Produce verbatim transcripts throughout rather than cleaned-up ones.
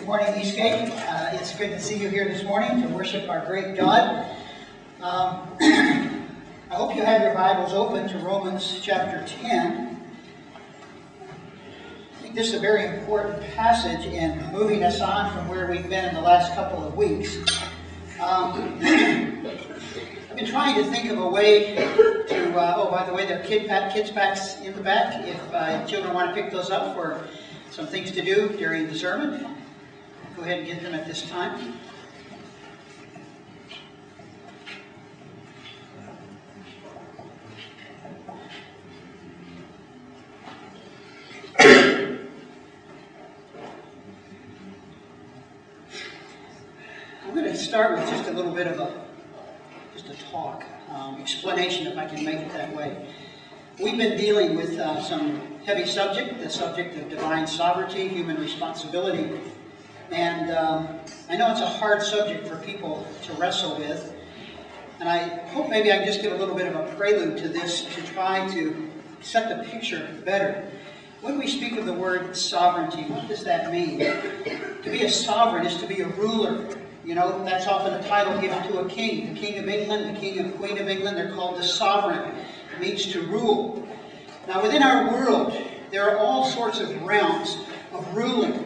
Good morning, Eastgate. Uh, it's good to see you here this morning to worship our great God. Um, I hope you have your Bibles open to Romans chapter ten. I think this is a very important passage in moving us on from where we've been in the last couple of weeks. Um, I've been trying to think of a way to, uh, oh, by the way, there are kid pack, kids packs in the back if uh, children want to pick those up for some things to do during the sermon. Go ahead and get them at this time. I'm going to start with just a little bit of a, just a talk, um, explanation if I can make it that way. We've been dealing with uh, some heavy subject, the subject of divine sovereignty, human responsibility. And um, I know it's a hard subject for people to wrestle with. And I hope maybe I can just give a little bit of a prelude to this to try to set the picture better. When we speak of the word sovereignty, what does that mean? To be a sovereign is to be a ruler. You know, that's often a title given to a king. The King of England, the King and Queen of England, they're called the sovereign. It means to rule. Now within our world, there are all sorts of realms of ruling.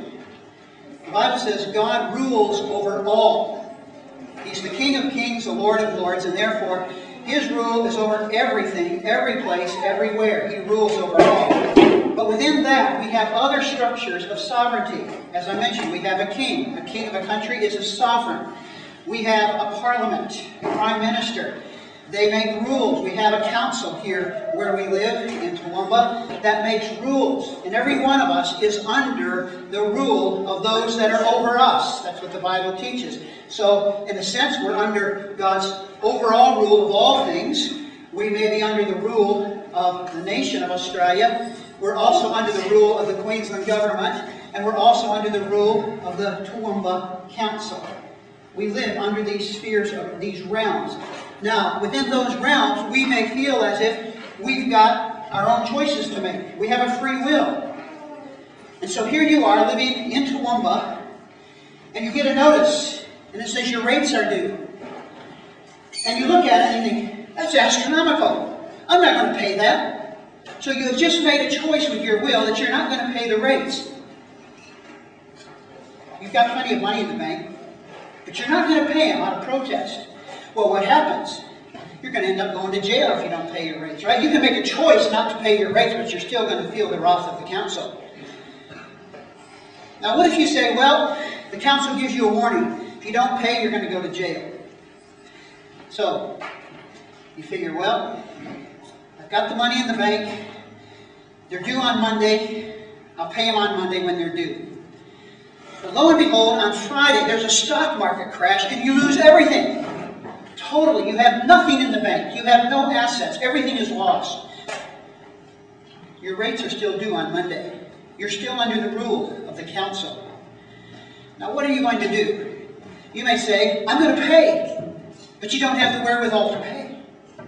The Bible says God rules over all. He's the King of kings, the Lord of lords, and therefore His rule is over everything, every place, everywhere. He rules over all. But within that, we have other structures of sovereignty. As I mentioned, we have a king. A king of a country is a sovereign. We have a parliament, a prime minister. They make rules. We have a council here where we live in Toowoomba that makes rules. And every one of us is under the rule of those that are over us. That's what the Bible teaches. So, in a sense, we're under God's overall rule of all things. We may be under the rule of the nation of Australia. We're also under the rule of the Queensland government. And we're also under the rule of the Toowoomba Council. We live under these spheres, of these realms. Now, within those realms, we may feel as if we've got our own choices to make. We have a free will. And so here you are living in Toowoomba, and you get a notice, and it says your rates are due. And you look at it and you think, that's astronomical. I'm not going to pay that. So you have just made a choice with your will that you're not going to pay the rates. You've got plenty of money in the bank, but you're not going to pay them out of protest. Well, what happens? You're going to end up going to jail if you don't pay your rates, right? You can make a choice not to pay your rates, but you're still going to feel the wrath of the council. Now, what if you say, well, the council gives you a warning. If you don't pay, you're going to go to jail. So, you figure, well, I've got the money in the bank. They're due on Monday. I'll pay them on Monday when they're due. But lo and behold, on Friday, there's a stock market crash and you lose everything. Totally. You have nothing in the bank. You have no assets. Everything is lost. Your rates are still due on Monday. You're still under the rule of the council. Now, what are you going to do? You may say, I'm going to pay. But you don't have the wherewithal to pay.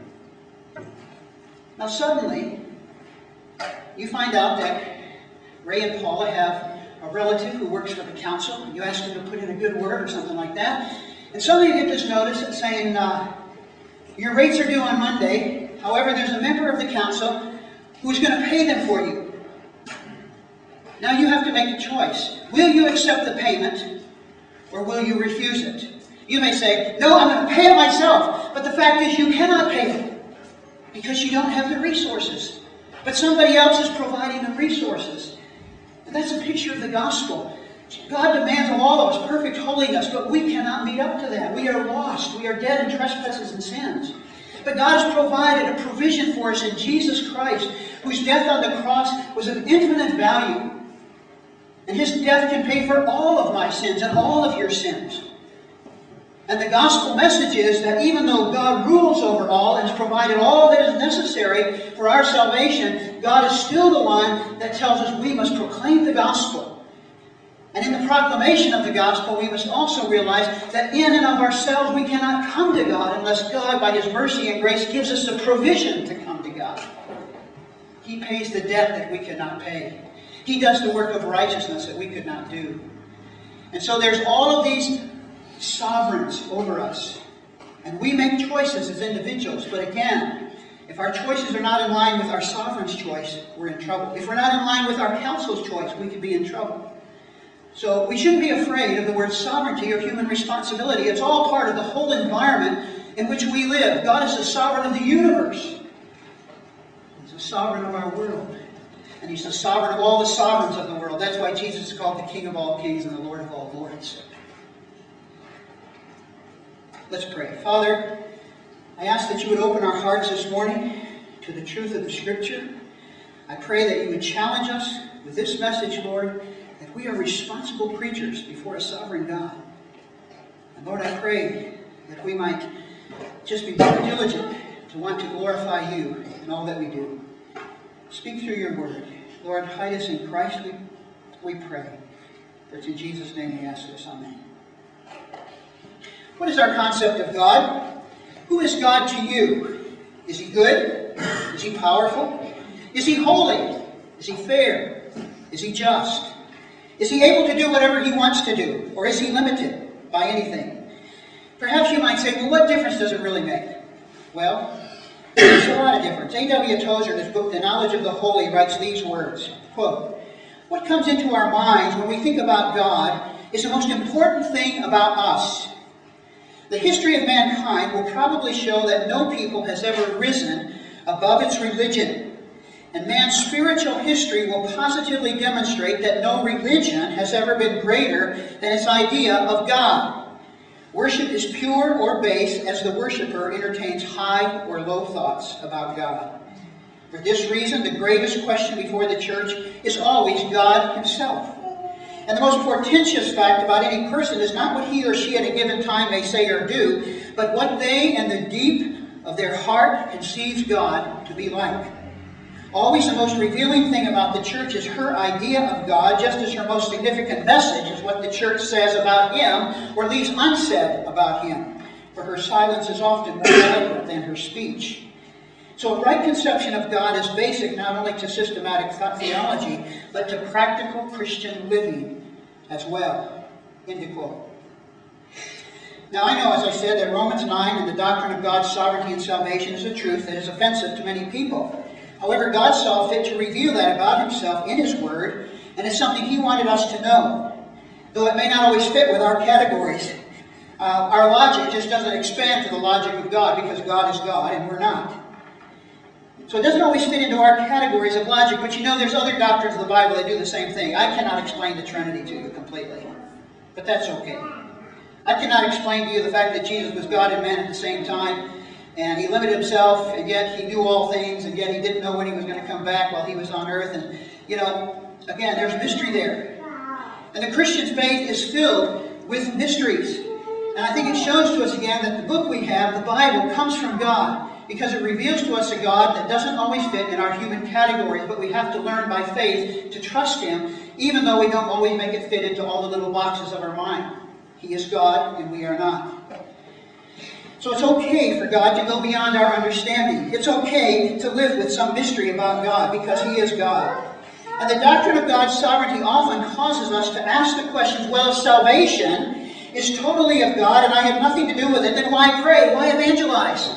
Now, suddenly, you find out that Ray and Paula have a relative who works for the council. You ask them to put in a good word or something like that. And suddenly you get this notice that's saying, uh, your rates are due on Monday. However, there's a member of the council who's going to pay them for you. Now you have to make a choice. Will you accept the payment or will you refuse it? You may say, no, I'm going to pay it myself. But the fact is you cannot pay it because you don't have the resources. But somebody else is providing the resources. And that's a picture of the gospel. God demands of all of us perfect holiness, but we cannot meet up to that. We are lost. We are dead in trespasses and sins. But God has provided a provision for us in Jesus Christ, whose death on the cross was of infinite value. And His death can pay for all of my sins and all of your sins. And the gospel message is that even though God rules over all and has provided all that is necessary for our salvation, God is still the one that tells us we must proclaim the gospel. And in the proclamation of the gospel, we must also realize that in and of ourselves we cannot come to God unless God, by His mercy and grace, gives us the provision to come to God. He pays the debt that we cannot pay. He does the work of righteousness that we could not do. And so there's all of these sovereigns over us. And we make choices as individuals. But again, if our choices are not in line with our sovereign's choice, we're in trouble. If we're not in line with our council's choice, we could be in trouble. So we shouldn't be afraid of the word sovereignty or human responsibility. It's all part of the whole environment in which we live. God is the sovereign of the universe. He's the sovereign of our world. And He's the sovereign of all the sovereigns of the world. That's why Jesus is called the King of all kings and the Lord of all lords. Let's pray. Father, I ask that you would open our hearts this morning to the truth of the Scripture. I pray that you would challenge us with this message, Lord, that we are responsible preachers before a sovereign God. And Lord, I pray that we might just be very diligent to want to glorify you in all that we do. Speak through your word. Lord, hide us in Christ, we, we pray. For it's in Jesus' name we ask this. Amen. What is our concept of God? Who is God to you? Is He good? Is He powerful? Is He holy? Is He fair? Is He just? Is He able to do whatever He wants to do? Or is He limited by anything? Perhaps you might say, well, what difference does it really make? Well, there's a lot of difference. A W Tozer, in his book, The Knowledge of the Holy, writes these words, quote, "What comes into our minds when we think about God is the most important thing about us. The history of mankind will probably show that no people has ever risen above its religion. And man's spiritual history will positively demonstrate that no religion has ever been greater than its idea of God. Worship is pure or base as the worshiper entertains high or low thoughts about God. For this reason, the greatest question before the church is always God Himself. And the most portentous fact about any person is not what he or she at a given time may say or do, but what they in the deep of their heart conceives God to be like. Always the most revealing thing about the church is her idea of God, just as her most significant message is what the church says about Him or leaves unsaid about Him. For her silence is often more eloquent than her speech. So a right conception of God is basic not only to systematic theology, but to practical Christian living as well." End of quote. Now I know, as I said, that Romans nine and the doctrine of God's sovereignty and salvation is a truth that is offensive to many people. However, God saw fit to reveal that about Himself in His Word, and it's something He wanted us to know. Though it may not always fit with our categories. Uh, our logic just doesn't expand to the logic of God because God is God and we're not. So it doesn't always fit into our categories of logic, but you know there's other doctrines of the Bible that do the same thing. I cannot explain the Trinity to you completely, but that's okay. I cannot explain to you the fact that Jesus was God and man at the same time, and He limited Himself, and yet He knew all things, and yet He didn't know when He was going to come back while He was on earth. And, you know, again, there's mystery there. And the Christian faith is filled with mysteries. And I think it shows to us again that the book we have, the Bible, comes from God, because it reveals to us a God that doesn't always fit in our human categories, but we have to learn by faith to trust Him, even though we don't always make it fit into all the little boxes of our mind. He is God, and we are not. So it's okay for God to go beyond our understanding. It's okay to live with some mystery about God, because He is God. And the doctrine of God's sovereignty often causes us to ask the questions, well, if salvation is totally of God and I have nothing to do with it, then why pray? Why evangelize?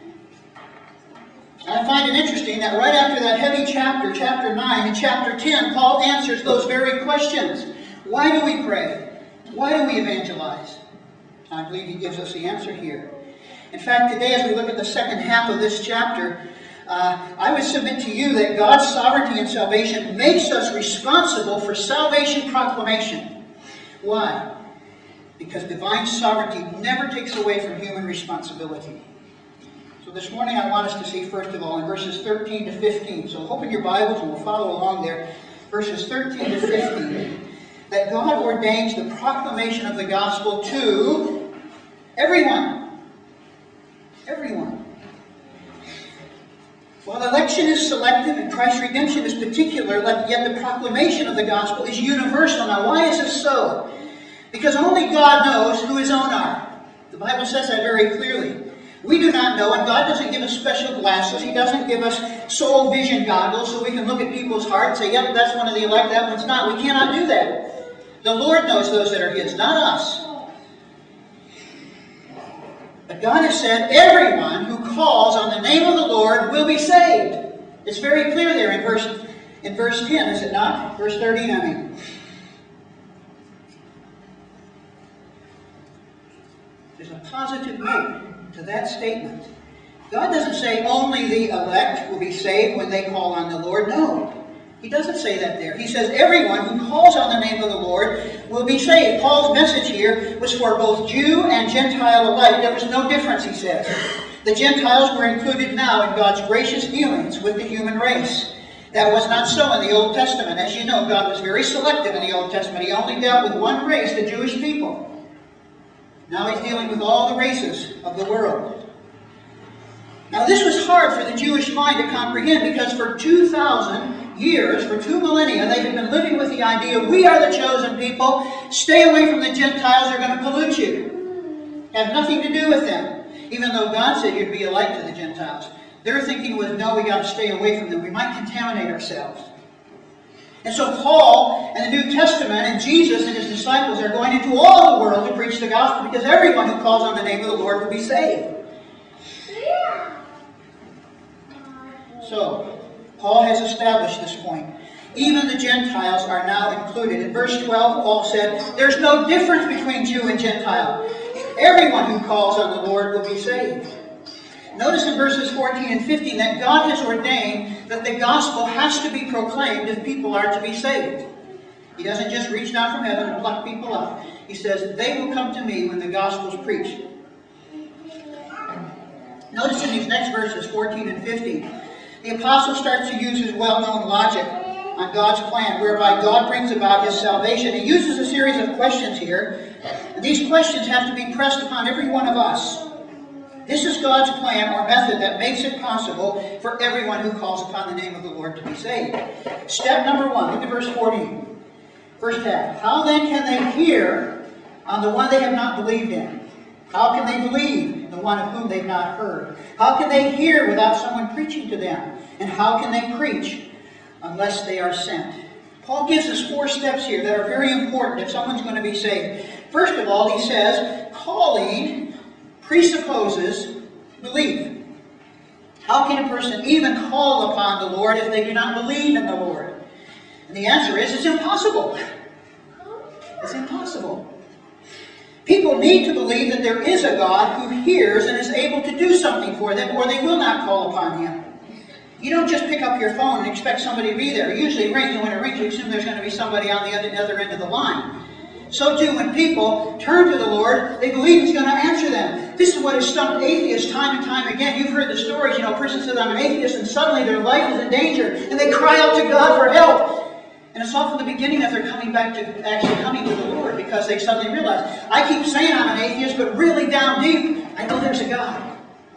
And I find it interesting that right after that heavy chapter, chapter nine and chapter ten, Paul answers those very questions. Why do we pray? Why do we evangelize? I believe he gives us the answer here. In fact, today as we look at the second half of this chapter, uh, I would submit to you that God's sovereignty and salvation makes us responsible for salvation proclamation. Why? Because divine sovereignty never takes away from human responsibility. So this morning I want us to see, first of all, in verses thirteen to fifteen. So open your Bibles and we'll follow along there. Verses thirteen to fifteen. That God ordains the proclamation of the gospel to everyone. Everyone. While election is selective and Christ's redemption is particular, yet the proclamation of the gospel is universal. Now, why is this so? Because only God knows who His own are. The Bible says that very clearly. We do not know, and God doesn't give us special glasses. He doesn't give us soul vision goggles so we can look at people's hearts and say, yep, that's one of the elect, that one's not. We cannot do that. The Lord knows those that are His, not us. But God has said, everyone who calls on the name of the Lord will be saved. It's very clear there in verse, in verse ten, is it not? Verse thirteen, I mean. There's a positive note to that statement. God doesn't say only the elect will be saved when they call on the Lord. No. He doesn't say that there. He says everyone who calls on the name of the Lord will be saved. Paul's message here was for both Jew and Gentile alike. There was no difference, he says. The Gentiles were included now in God's gracious dealings with the human race. That was not so in the Old Testament. As you know, God was very selective in the Old Testament. He only dealt with one race, the Jewish people. Now He's dealing with all the races of the world. Now this was hard for the Jewish mind to comprehend, because for two thousand years, for two millennia, they had been living with the idea, we are the chosen people, stay away from the Gentiles, they're going to pollute you. Have nothing to do with them. Even though God said you'd be alike to the Gentiles. Their thinking was, no, we got to stay away from them. We might contaminate ourselves. And so Paul and the New Testament and Jesus and His disciples are going into all the world to preach the gospel, because everyone who calls on the name of the Lord will be saved. So, Paul has established this point. Even the Gentiles are now included. In verse twelve, Paul said, there's no difference between Jew and Gentile. Everyone who calls on the Lord will be saved. Notice in verses fourteen and fifteen that God has ordained that the gospel has to be proclaimed if people are to be saved. He doesn't just reach down from heaven and pluck people up. He says, they will come to me when the gospel is preached. Notice in these next verses, fourteen and fifteen, the apostle starts to use his well-known logic on God's plan, whereby God brings about His salvation. He uses a series of questions here, and these questions have to be pressed upon every one of us. This is God's plan or method that makes it possible for everyone who calls upon the name of the Lord to be saved. Step number one, look at verse fourteen. First half. How then can they hear on the one they have not believed in? How can they believe in the one of whom they've not heard? How can they hear without someone preaching to them? And how can they preach unless they are sent? Paul gives us four steps here that are very important if someone's going to be saved. First of all, he says, calling presupposes belief. How can a person even call upon the Lord if they do not believe in the Lord? And the answer is, it's impossible. It's impossible. People need to believe that there is a God who hears and is able to do something for them, or they will not call upon Him. You don't just pick up your phone and expect somebody to be there. It usually rings, and when it rings, you assume there's going to be somebody on the other end of the line. So too, when people turn to the Lord, they believe He's going to answer them. This is what has stumped atheists time and time again. You've heard the stories. You know, a person says, I'm an atheist, and suddenly their life is in danger, and they cry out to God for help. And it's often the beginning of their coming back to actually coming to the Lord, because they suddenly realize, I keep saying I'm an atheist, but really down deep, I know there's a God.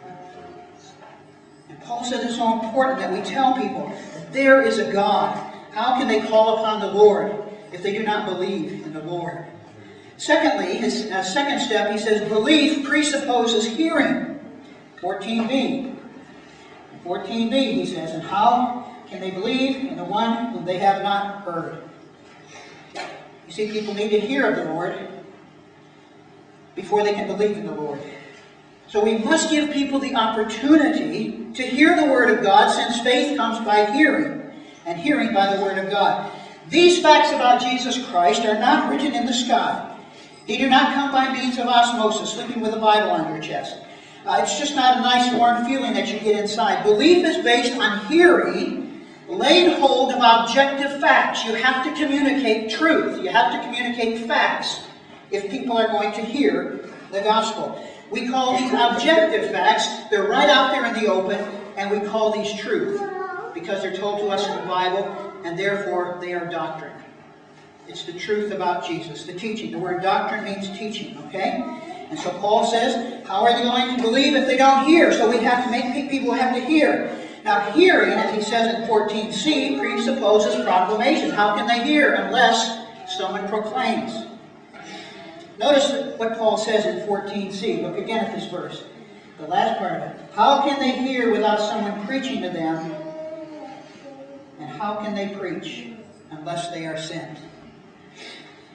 And Paul says it's so important that we tell people that there is a God. How can they call upon the Lord if they do not believe in the Lord? Secondly, his uh, second step, he says, belief presupposes hearing. fourteen b. fourteen b, he says, and how can they believe in the one whom they have not heard? You see, people need to hear of the Lord before they can believe in the Lord. So we must give people the opportunity to hear the Word of God, since faith comes by hearing, and hearing by the Word of God. These facts about Jesus Christ are not written in the sky. They do not come by means of osmosis, sleeping with a Bible on your chest. Uh, it's just not a nice warm feeling that you get inside. Belief is based on hearing, laid hold of objective facts. You have to communicate truth. You have to communicate facts if people are going to hear the gospel. We call these objective facts. They're right out there in the open, and we call these truth because they're told to us in the Bible, and therefore they are doctrine. It's the truth about Jesus, the teaching. The word doctrine means teaching, okay? And so Paul says, how are they going to believe if they don't hear? So we have to make people have to hear. Now, hearing, as he says in fourteen c, presupposes proclamation. How can they hear unless someone proclaims? Notice what Paul says in fourteen c. Look again at this verse. The last part of it. How can they hear without someone preaching to them? And how can they preach unless they are sent?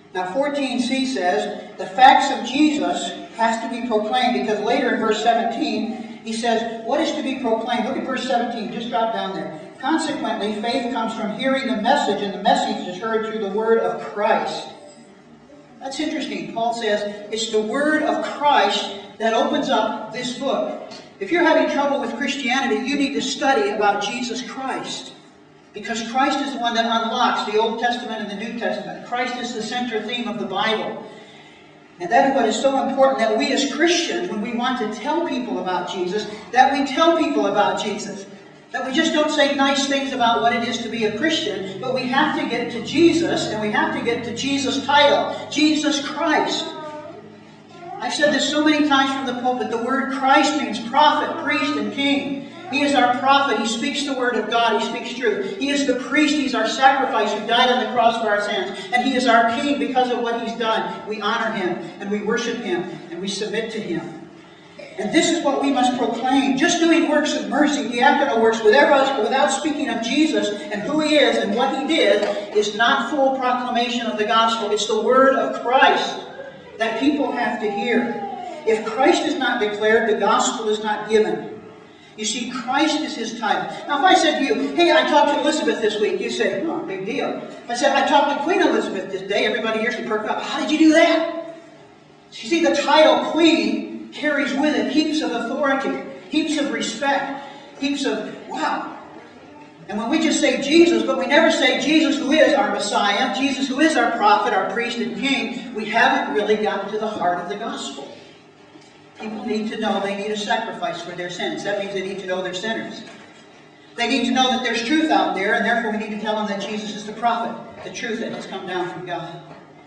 Now fourteen c says, the facts of Jesus has to be proclaimed, because later in verse seventeen, he says, what is to be proclaimed? Look at verse seventeen, just drop down there. Consequently, faith comes from hearing the message, and the message is heard through the word of Christ. That's interesting. Paul says it's the word of Christ that opens up this book. If you're having trouble with Christianity, you need to study about Jesus Christ. Because Christ is the one that unlocks the Old Testament and the New Testament. Christ is the center theme of the Bible. And that is what is so important, that we as Christians, when we want to tell people about Jesus, that we tell people about Jesus. That we just don't say nice things about what it is to be a Christian, but we have to get to Jesus, and we have to get to Jesus' title, Jesus Christ. I've said this so many times from the pulpit, the word Christ means prophet, priest, and king. He is our prophet. He speaks the word of God. He speaks truth. He is the priest. He's our sacrifice who died on the cross for our sins. And He is our king because of what He's done. We honor Him, and we worship Him, and we submit to Him. And this is what we must proclaim. Just doing works of mercy, diaconal works, without, without speaking of Jesus and who He is and what He did, is not full proclamation of the gospel. It's the word of Christ that people have to hear. If Christ is not declared, the gospel is not given. You see, Christ is His title. Now, if I said to you, hey, I talked to Elizabeth this week, you say, oh, big deal. If I said, I talked to Queen Elizabeth this day, everybody here should perk up. How did you do that? You see, the title Queen carries with it heaps of authority, heaps of respect, heaps of, wow. And when we just say Jesus, but we never say Jesus who is our Messiah, Jesus who is our prophet, our priest and king, we haven't really gotten to the heart of the gospel. People need to know they need a sacrifice for their sins. That means they need to know they're sinners. They need to know that there's truth out there, and therefore we need to tell them that Jesus is the prophet, the truth that has come down from God.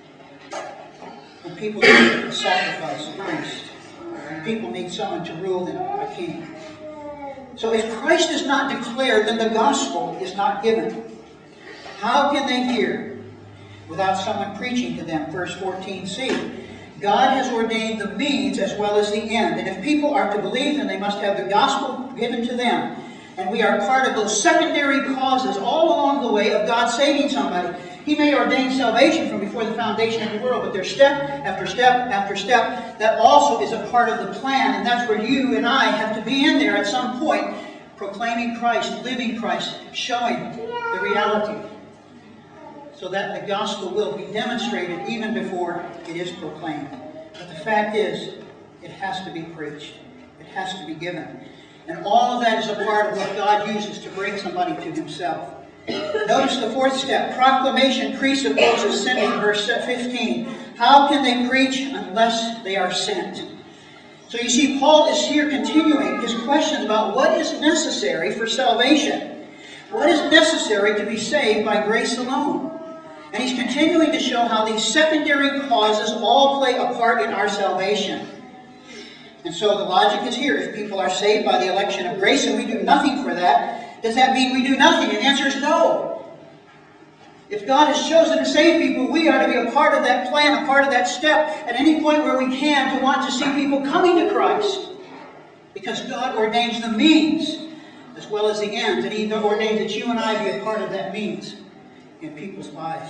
And people need a sacrifice, a priest. And people need someone to rule them, a king. So if Christ is not declared, then the gospel is not given. How can they hear without someone preaching to them? Verse fourteen c. God has ordained the means as well as the end. And if people are to believe, then they must have the gospel given to them. And we are part of those secondary causes all along the way of God saving somebody. He may ordain salvation from before the foundation of the world, but there's step after step after step. That also is a part of the plan. And that's where you and I have to be in there at some point, proclaiming Christ, living Christ, showing the reality, so that the gospel will be demonstrated even before it is proclaimed. But the fact is, it has to be preached. It has to be given. And all of that is a part of what God uses to bring somebody to Himself. Notice the fourth step. Proclamation presupposes sending, verse fifteen. How can they preach unless they are sent? So you see, Paul is here continuing his questions about what is necessary for salvation. What is necessary to be saved by grace alone? And he's continuing to show how these secondary causes all play a part in our salvation. And so the logic is here. If people are saved by the election of grace and we do nothing for that, does that mean we do nothing? And the answer is no. If God has chosen to save people, we are to be a part of that plan, a part of that step, at any point where we can, to want to see people coming to Christ. Because God ordains the means as well as the ends. And He ordains that you and I be a part of that means in people's lives.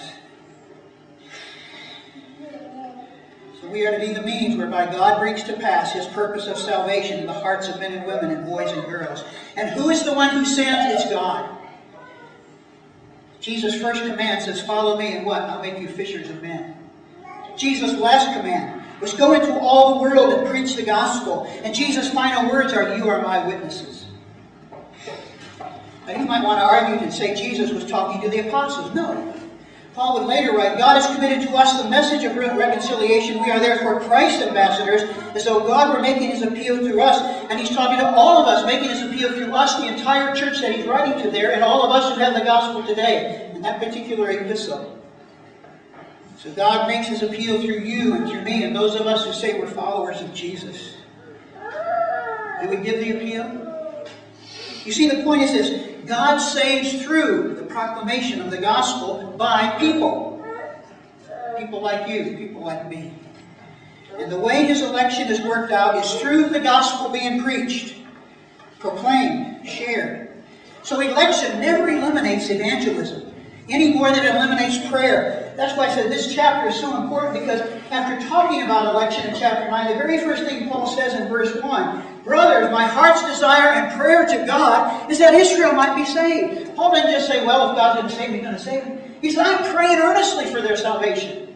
So we are to be the means whereby God brings to pass His purpose of salvation in the hearts of men and women and boys and girls. And who is the one who sends? It's God. Jesus' first command says, follow me and what? I'll make you fishers of men. Jesus' last command was go into all the world and preach the gospel. And Jesus' final words are, you are my witnesses. Now you might want to argue and say Jesus was talking to the apostles. No. Paul would later write, God has committed to us the message of reconciliation. We are therefore Christ's ambassadors, as though God were making His appeal through us. And He's talking to all of us, making His appeal through us, the entire church that He's writing to there, and all of us who have the gospel today, in that particular epistle. So God makes His appeal through you and through me, and those of us who say we're followers of Jesus. Do we give the appeal? You see, the point is this. God saves through the proclamation of the gospel by people. People like you, people like me. And the way His election is worked out is through the gospel being preached, proclaimed, shared. So election never eliminates evangelism. any more than it eliminates prayer. That's why I said this chapter is so important, because after talking about election in chapter nine, the very first thing Paul says in verse one, brothers, my heart's desire and prayer to God is that Israel might be saved. Paul didn't just say, well, if God didn't save me, he's going to save them. He said, I'm praying earnestly for their salvation.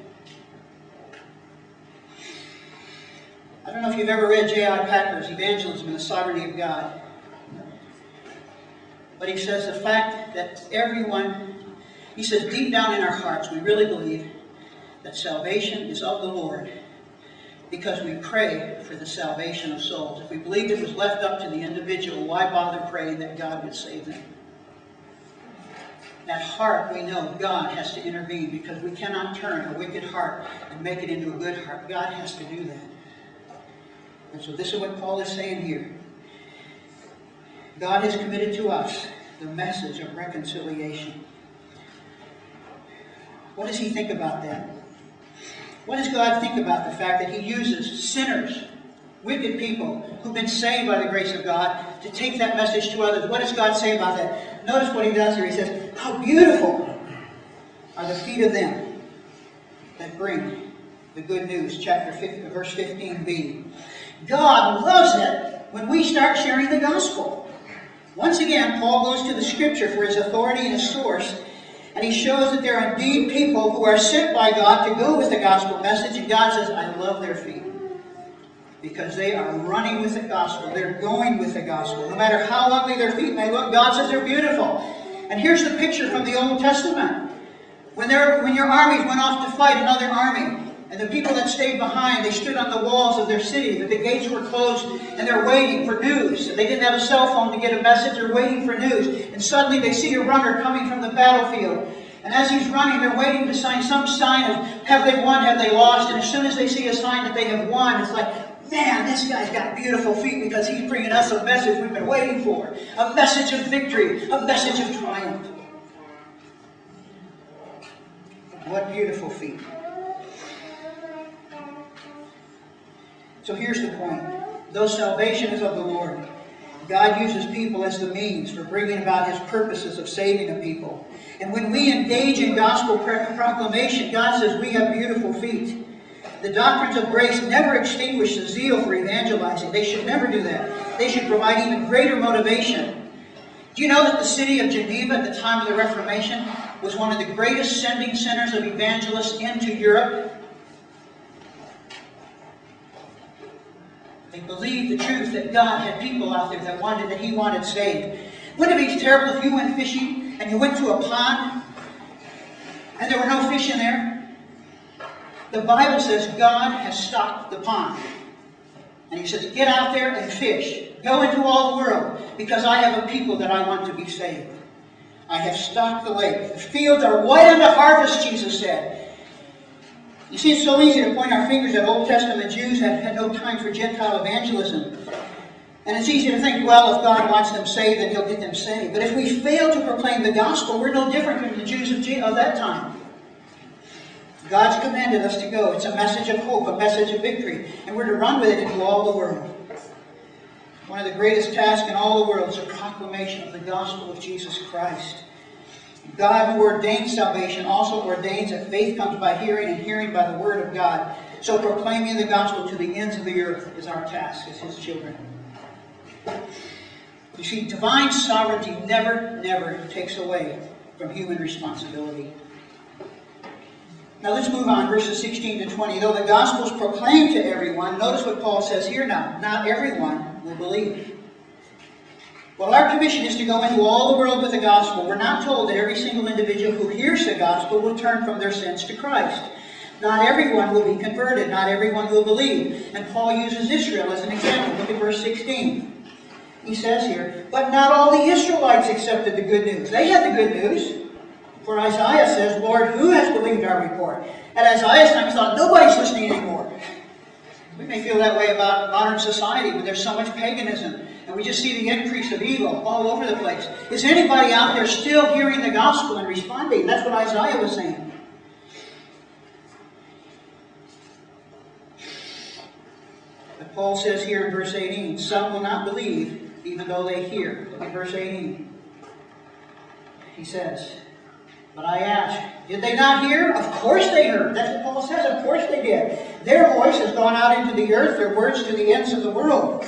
I don't know if you've ever read J I Packer's Evangelism and the Sovereignty of God. But he says the fact that everyone, he says deep down in our hearts, we really believe that salvation is of the Lord because we pray for the salvation of souls. If we believed it was left up to the individual, why bother praying that God would save them? That heart, we know God has to intervene, because we cannot turn a wicked heart and make it into a good heart. God has to do that. And so this is what Paul is saying here. God has committed to us the message of reconciliation. What does he think about that? What does God think about the fact that he uses sinners, wicked people who've been saved by the grace of God to take that message to others? What does God say about that? Notice what he does here. He says, how beautiful are the feet of them that bring the good news. Chapter fifteen, verse fifteen b. God loves it when we start sharing the gospel. Once again, Paul goes to the Scripture for his authority and his source, and he shows that there are indeed people who are sent by God to go with the gospel message, and God says, I love their feet. Because they are running with the gospel. They're going with the gospel. No matter how ugly their feet may look, God says they're beautiful. And here's the picture from the Old Testament. When, when your armies went off to fight another army, and the people that stayed behind, they stood on the walls of their city, but the gates were closed, and they're waiting for news. They didn't have a cell phone to get a message. They're waiting for news. And suddenly they see a runner coming from the battlefield. And as he's running, they're waiting to sign some sign of, have they won, have they lost? And as soon as they see a sign that they have won, it's like, man, this guy's got beautiful feet because he's bringing us a message we've been waiting for. A message of victory. A message of triumph. What beautiful feet. So here's the point. Though salvation is of the Lord, God uses people as the means for bringing about his purposes of saving a people. And when we engage in gospel proclamation, God says we have beautiful feet. The doctrines of grace never extinguish the zeal for evangelizing. They should never do that. They should provide even greater motivation. Do you know that the city of Geneva at the time of the Reformation was one of the greatest sending centers of evangelists into Europe? They believed the truth that God had people out there that wanted, that he wanted saved. Wouldn't it be terrible if you went fishing and you went to a pond and there were no fish in there? The Bible says God has stocked the pond. And he says, get out there and fish. Go into all the world, because I have a people that I want to be saved. I have stocked the lake. The fields are white unto harvest, Jesus said. You see, it's so easy to point our fingers at Old Testament Jews that had no time for Gentile evangelism. And it's easy to think, well, if God wants them saved, then he'll get them saved. But if we fail to proclaim the gospel, we're no different from the Jews of, of that time. God's commanded us to go. It's a message of hope, a message of victory. And we're to run with it into all the world. One of the greatest tasks in all the world is a proclamation of the gospel of Jesus Christ. God, who ordains salvation, also ordains that faith comes by hearing, and hearing by the word of God. So proclaiming the gospel to the ends of the earth is our task as his children. You see, divine sovereignty never, never takes away from human responsibility. Now let's move on, verses sixteen to twenty. Though the gospel is proclaimed to everyone, notice what Paul says here now. Not everyone will believe. Well, our commission is to go into all the world with the gospel. We're not told that every single individual who hears the gospel will turn from their sins to Christ. Not everyone will be converted. Not everyone will believe. And Paul uses Israel as an example. Look at verse sixteen. He says here, but not all the Israelites accepted the good news. They had the good news. For Isaiah says, Lord, who has believed our report? At Isaiah's time, he thought, nobody's listening anymore. We may feel that way about modern society, where there's so much paganism, and we just see the increase of evil all over the place. Is anybody out there still hearing the gospel and responding? That's what Isaiah was saying. But Paul says here in verse eighteen, some will not believe, even though they hear. Look at verse eighteen. He says, But I ask, did they not hear? Of course they heard. That's what Paul says. Of course they did. Their voice has gone out into the earth, their words to the ends of the world.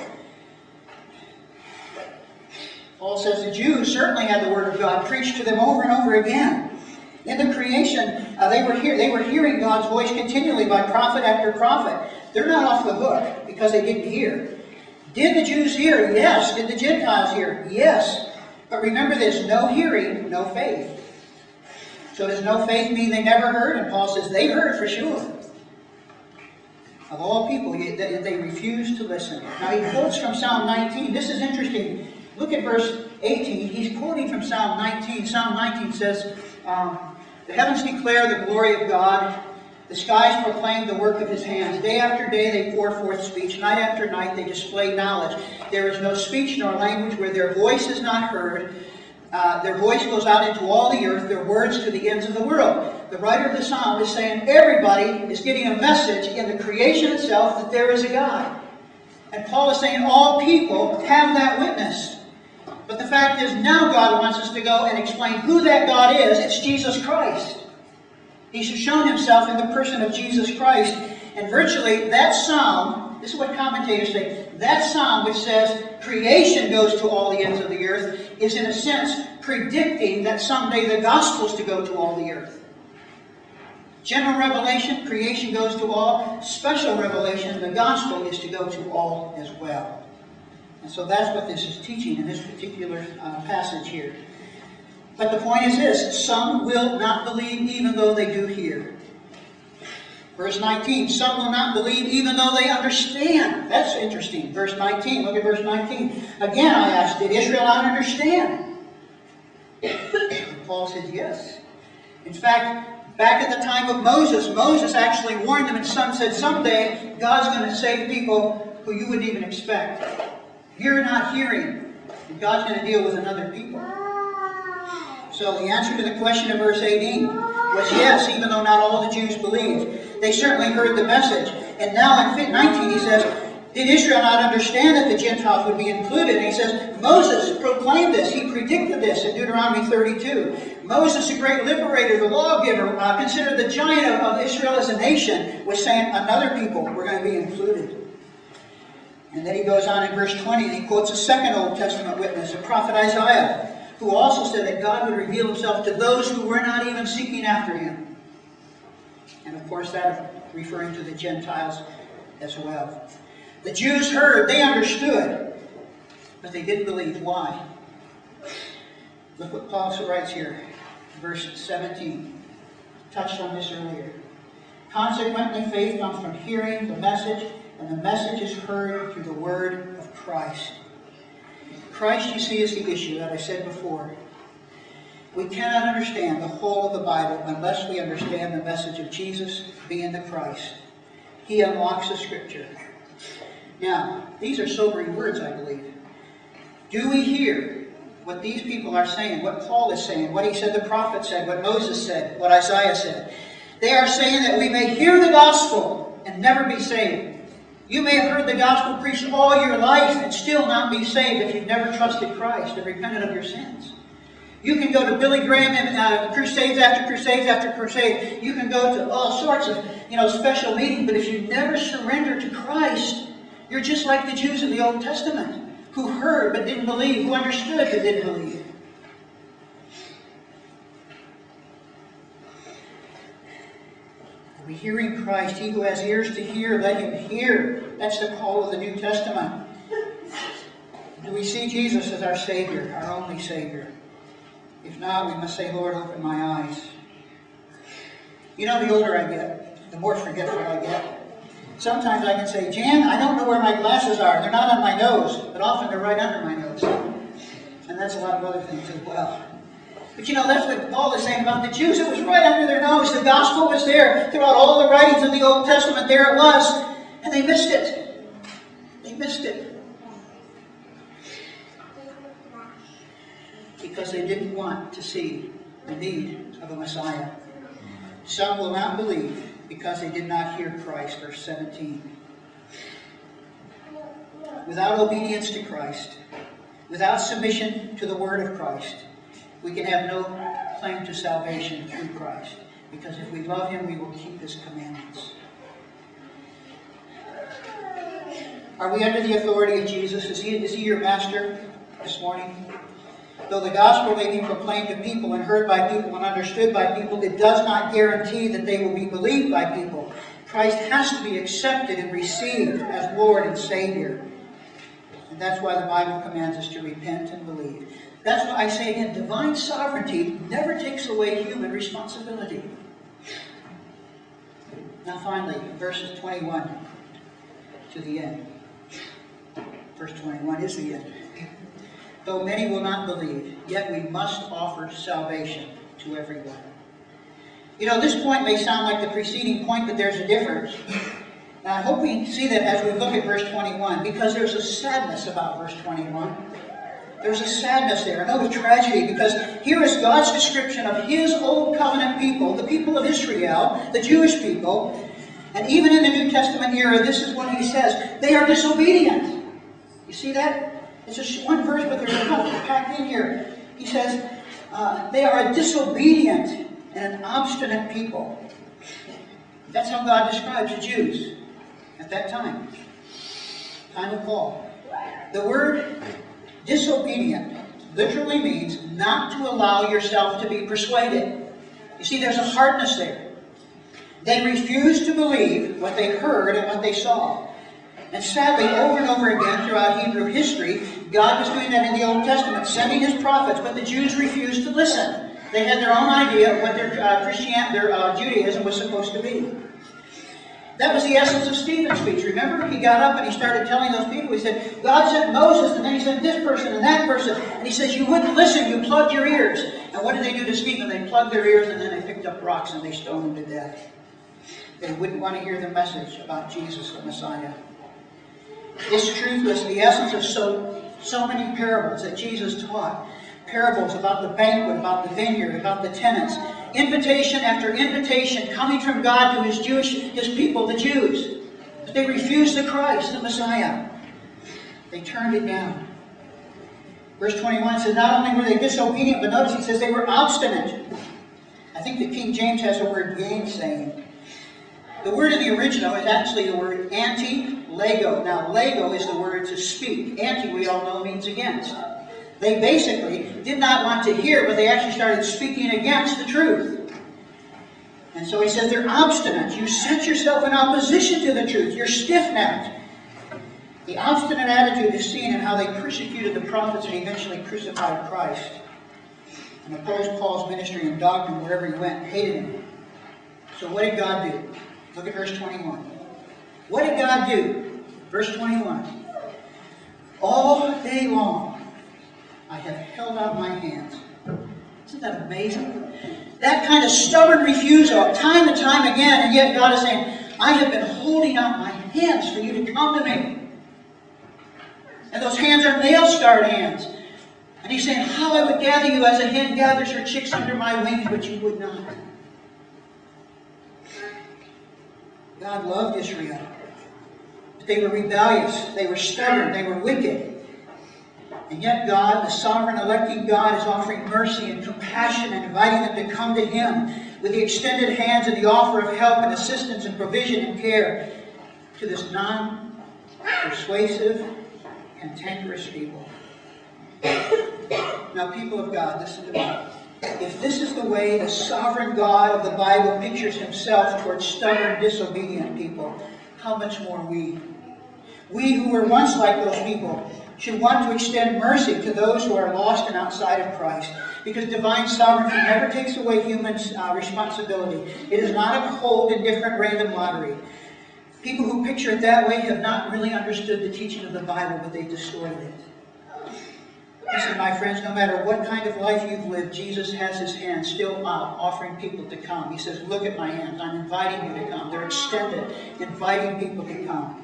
Paul says the Jews certainly had the Word of God preached to them over and over again. In the creation, uh, they were hear they were hearing God's voice continually by prophet after prophet. They're not off the hook because they didn't hear. Did the Jews hear? Yes. Did the Gentiles hear? Yes. But remember this, no hearing, no faith. So does no faith mean they never heard? And Paul says they heard for sure. Of all people, they refused to listen. Now he quotes from Psalm nineteen. This is interesting. Look at verse eighteen. He's quoting from Psalm nineteen. Psalm nineteen says, um, the heavens declare the glory of God. The skies proclaim the work of His hands. Day after day they pour forth speech. Night after night they display knowledge. There is no speech nor language where their voice is not heard. Uh, their voice goes out into all the earth, their words to the ends of the world. The writer of the psalm is saying everybody is getting a message in the creation itself that there is a God. And Paul is saying all people have that witness. But the fact is now God wants us to go and explain who that God is. It's Jesus Christ. He's shown Himself in the person of Jesus Christ. And virtually that psalm, this is what commentators say, that psalm which says creation goes to all the ends of the earth is in a sense predicting that someday the gospel is to go to all the earth. General revelation, creation goes to all. Special revelation, the gospel is to go to all as well. And so that's what this is teaching in this particular uh, passage here. But the point is this, some will not believe even though they do hear. Verse nineteen, some will not believe even though they understand. That's interesting. Verse nineteen, look at verse nineteen. Again I ask, did Israel not understand? And Paul says yes. In fact, back at the time of Moses, Moses actually warned them and some said someday God's going to save people who you wouldn't even expect. You're not hearing. And God's going to deal with another people. So the answer to the question of verse eighteen was yes, even though not all the Jews believed. They certainly heard the message. And now in nineteen he says, did Israel not understand that the Gentiles would be included? And he says, Moses proclaimed this. He predicted this in Deuteronomy thirty-two. Moses, a great liberator, the lawgiver, uh, considered the giant of, of Israel as a nation, was saying another people were going to be included. And then he goes on in verse twenty and he quotes a second Old Testament witness, the prophet Isaiah, who also said that God would reveal Himself to those who were not even seeking after Him. And of course that referring to the Gentiles as well. The Jews heard, they understood, but they didn't believe. Why? Look what Paul writes here, verse seventeen. Touched on this earlier. Consequently, faith comes from hearing the message, and the message is heard through the word of Christ. Christ, you see, is the issue that I said before. We cannot understand the whole of the Bible unless we understand the message of Jesus being the Christ. He unlocks the Scripture. Now, these are sobering words, I believe. Do we hear what these people are saying, what Paul is saying, what he said the prophet said, what Moses said, what Isaiah said? They are saying that we may hear the gospel and never be saved. You may have heard the gospel preached all your life and still not be saved if you've never trusted Christ and repented of your sins. You can go to Billy Graham and uh, crusades after crusades after crusade. You can go to all sorts of, you know, special meetings, but if you never surrender to Christ, you're just like the Jews in the Old Testament, who heard but didn't believe, who understood but didn't believe. Are we hearing Christ? He who has ears to hear, let him hear. That's the call of the New Testament. Do we see Jesus as our Savior, our only Savior? If not, we must say, Lord, open my eyes. You know, the older I get, the more forgetful I get. Sometimes I can say, Jan, I don't know where my glasses are. They're not on my nose, but often they're right under my nose. And that's a lot of other things as well. But you know, that's what Paul is saying about the Jews. It was right under their nose. The gospel was there throughout all the writings of the Old Testament. There it was. And they missed it. They missed it. Because they didn't want to see the need of a Messiah. Some will not believe because they did not hear Christ. Verse seventeen. Without obedience to Christ, without submission to the word of Christ, we can have no claim to salvation through Christ. Because if we love Him, we will keep His commandments. Are we under the authority of Jesus? Is He, is he your master this morning? Though the gospel may be proclaimed to people and heard by people and understood by people, it does not guarantee that they will be believed by people. Christ has to be accepted and received as Lord and Savior. And that's why the Bible commands us to repent and believe. That's why I say again, divine sovereignty never takes away human responsibility. Now finally, verses twenty-one to the end. Verse twenty-one is the end. Though many will not believe, yet we must offer salvation to everyone. You know, this point may sound like the preceding point, but there's a difference. Now, I hope we see that as we look at verse twenty-one, because there's a sadness about verse twenty-one. There's a sadness there, another tragedy, because here is God's description of His old covenant people, the people of Israel, the Jewish people, and even in the New Testament era, this is what He says: they are disobedient. You see that? It's just one verse, but there's enough packed in here. He says, uh, they are a disobedient and an obstinate people. That's how God describes the Jews at that time. Time of Paul. The word disobedient literally means not to allow yourself to be persuaded. You see, there's a hardness there. They refused to believe what they heard and what they saw. And sadly, over and over again throughout Hebrew history, God was doing that in the Old Testament, sending His prophets, but the Jews refused to listen. They had their own idea of what their uh, Christianity, their uh, Judaism was supposed to be. That was the essence of Stephen's speech. Remember, he got up and he started telling those people, he said, God sent Moses, and then He sent this person and that person. And He says, you wouldn't listen, you plugged your ears. And what did they do to Stephen? They plugged their ears and then they picked up rocks and they stoned him to death. They wouldn't want to hear the message about Jesus, the Messiah. This truth was the essence of so, so many parables that Jesus taught. Parables about the banquet, about the vineyard, about the tenants. Invitation after invitation coming from God to His Jewish, His people, the Jews. But they refused the Christ, the Messiah. They turned it down. Verse twenty-one says, not only were they disobedient, but notice he says they were obstinate. I think the King James has the word gainsaying. The word in the original is actually the word anti-lego. Now, lego is the word to speak. Anti, we all know, means against. They basically did not want to hear, but they actually started speaking against the truth. And so he says they're obstinate. You set yourself in opposition to the truth. You're stiff-necked. The obstinate attitude is seen in how they persecuted the prophets and eventually crucified Christ. And opposed Paul's ministry and doctrine wherever he went, hated him. So what did God do? Look at verse twenty-one. What did God do? Verse twenty-one. All day long I have held out my hands. Isn't that amazing? That kind of stubborn refusal, time and time again, and yet God is saying, I have been holding out my hands for you to come to me. And those hands are nail-scarred hands. And He's saying, how I would gather you as a hen gathers her chicks under my wings, but you would not. God loved Israel. But they were rebellious. They were stubborn. They were wicked. And yet God, the sovereign electing God, is offering mercy and compassion and inviting them to come to Him with the extended hands and the offer of help and assistance and provision and care to this non-persuasive, cantankerous people. Now, people of God, listen to me. If this is the way the sovereign God of the Bible pictures Himself towards stubborn, disobedient people, how much more we? We who were once like those people should want to extend mercy to those who are lost and outside of Christ. Because divine sovereignty never takes away human uh, responsibility. It is not a cold, indifferent, random lottery. People who picture it that way have not really understood the teaching of the Bible, but they've distorted it. Listen, my friends, no matter what kind of life you've lived, Jesus has His hand still out, offering people to come. He says, look at my hands. I'm inviting you to come. They're extended, inviting people to come.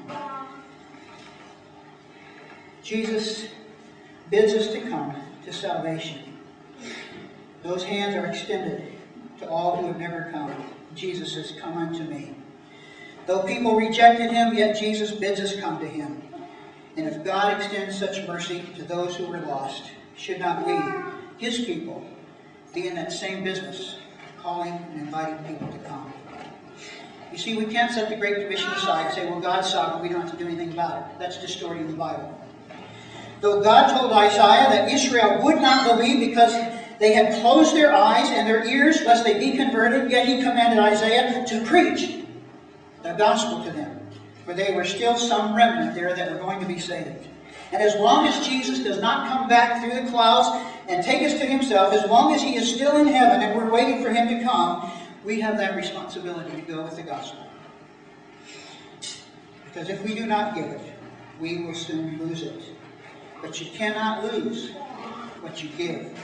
Jesus bids us to come to salvation. Those hands are extended to all who have never come. Jesus says, come unto me. Though people rejected Him, yet Jesus bids us come to Him. And if God extends such mercy to those who were lost, should not we, His people, be in that same business, calling and inviting people to come. You see, we can't set the Great Commission aside and say, well, God's sovereign, we don't have to do anything about it. That's distorting the Bible. Though God told Isaiah that Israel would not believe because they had closed their eyes and their ears lest they be converted, yet he commanded Isaiah to preach the gospel to them, for they were still some remnant there that were going to be saved. And as long as Jesus does not come back through the clouds and take us to himself, as long as he is still in heaven and we're waiting for him to come, we have that responsibility to go with the gospel. Because if we do not give it, we will soon lose it. But you cannot lose what you give.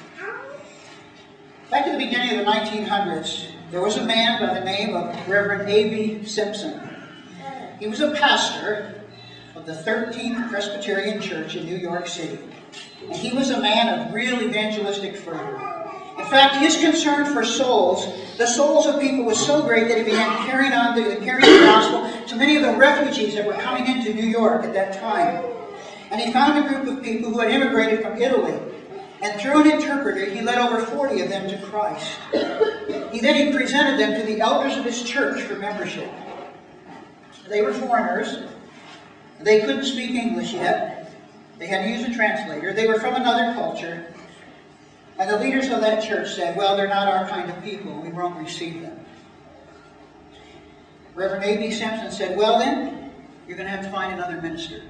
Back at the beginning of the nineteen hundreds, there was a man by the name of Reverend A B Simpson. He was a pastor of the thirteenth Presbyterian Church in New York City. And he was a man of real evangelistic fervor. In fact, his concern for souls, the souls of people, was so great that he began carrying on the, carrying the gospel to many of the refugees that were coming into New York at that time. And he found a group of people who had immigrated from Italy. And through an interpreter, he led over forty of them to Christ. He then he presented them to the elders of his church for membership. They were foreigners. They couldn't speak English yet. They had to use a translator. They were from another culture. And the leaders of that church said, well, they're not our kind of people. We won't receive them. Reverend A B Simpson said, well then, you're going to have to find another minister.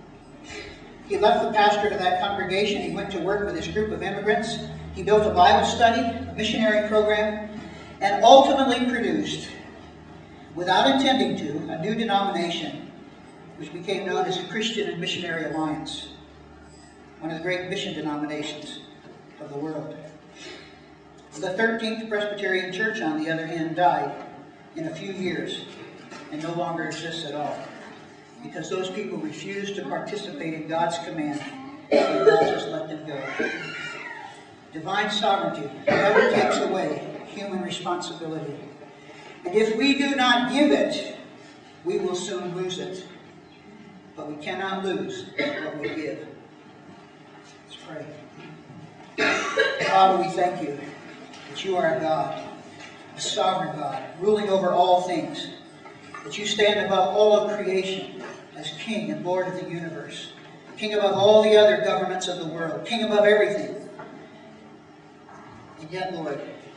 He left the pastor to that congregation. He went to work with his group of immigrants. He built a Bible study, a missionary program, and ultimately produced, without intending to, a new denomination which became known as the Christian and Missionary Alliance, one of the great mission denominations of the world. The thirteenth Presbyterian Church, on the other hand, died in a few years and no longer exists at all, because those people refused to participate in God's command, and God just let them go. Divine sovereignty never takes away human responsibility. And if we do not give it, we will soon lose it. But we cannot lose what we give. Let's pray. Father, we thank you that you are a God, a sovereign God, ruling over all things, that you stand above all of creation as King and Lord of the universe, King above all the other governments of the world, King above everything. And yet, Lord,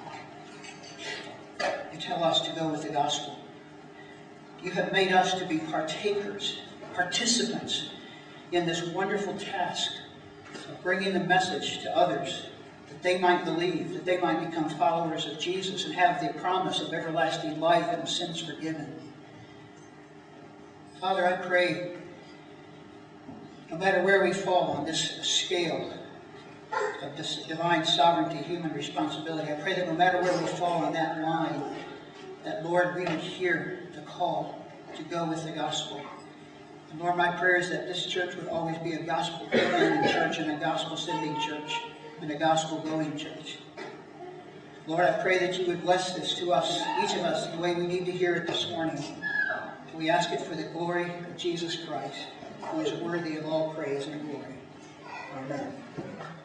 you tell us to go with the gospel. You have made us to be partakers, participants in this wonderful task of bringing the message to others, that they might believe, that they might become followers of Jesus and have the promise of everlasting life and sins forgiven. Father, I pray, no matter where we fall on this scale of this divine sovereignty, human responsibility, I pray that no matter where we fall on that line, that, Lord, we would hear the call to go with the gospel. And Lord, my prayer is that this church would always be a gospel-proclaiming church and a gospel-sending church and a gospel-going church. Lord, I pray that you would bless this to us, each of us, the way we need to hear it this morning. We ask it for the glory of Jesus Christ, who is worthy of all praise and glory. Amen.